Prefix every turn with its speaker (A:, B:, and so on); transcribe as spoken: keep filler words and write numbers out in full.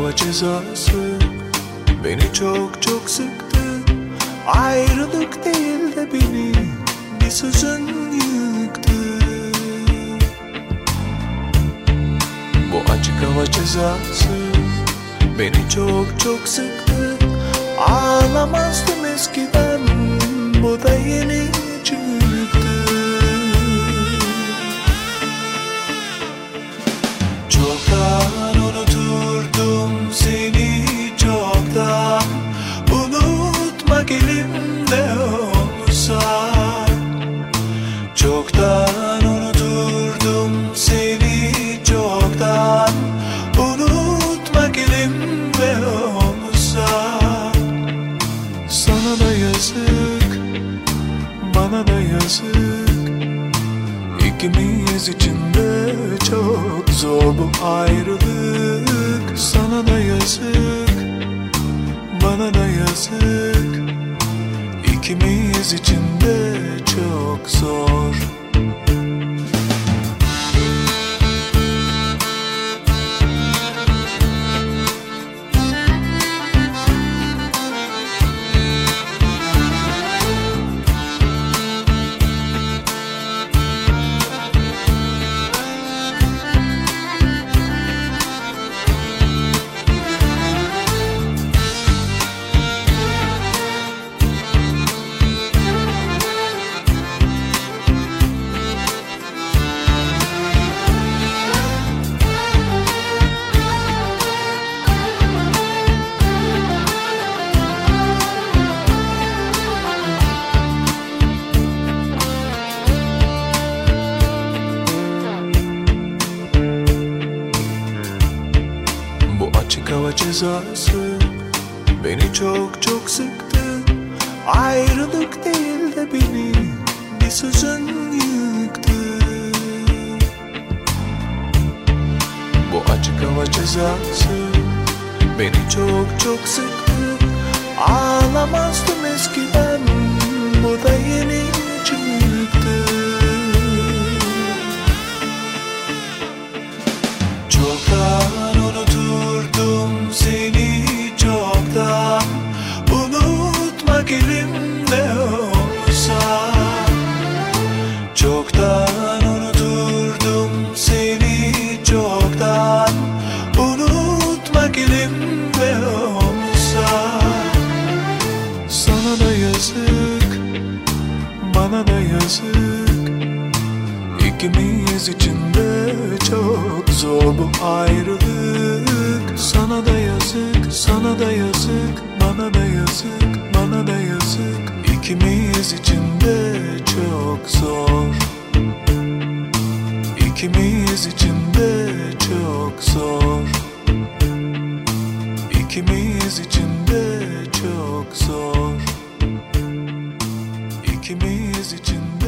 A: hava cezası beni çok çok sıktı. Ayrılık değil de beni bir sözün yıktı. Bu açık hava cezası beni çok çok sıktı. Ağlamazdım eskiden, bu da yeni çıktı. Çoktan unuturdum seni, çoktan. Unutmak elimde olsa çoktan unuturdum seni, çoktan. Unutmak elimde olsa. Sana da yazık, bana da yazık. İkimiz için de çok zor bu ayrılık. Sana da yazık, bana da yazık. İkimiz için de çok zor. Açık hava cezası beni çok çok sıktı. Ayrılık değil de beni bir sözün yıktı. Bu açık hava cezası beni çok çok sıktı. Ağlamazdım eskiden, bu da yeni çıktı. Çoktan unuturdum seni, çoktan. Unutmak elimde olsa çoktan unuturdum seni, çoktan. Unutmak elimde olsa. Sana da yazık, bana da yazık. İkimiz için de çok zor bu ayrılık. Sana da yazık, sana da yazık. Bana da yazık, bana da yazık. İkimiz için de çok zor. İkimiz için de çok zor. İkimiz için de çok zor. İkimiz için de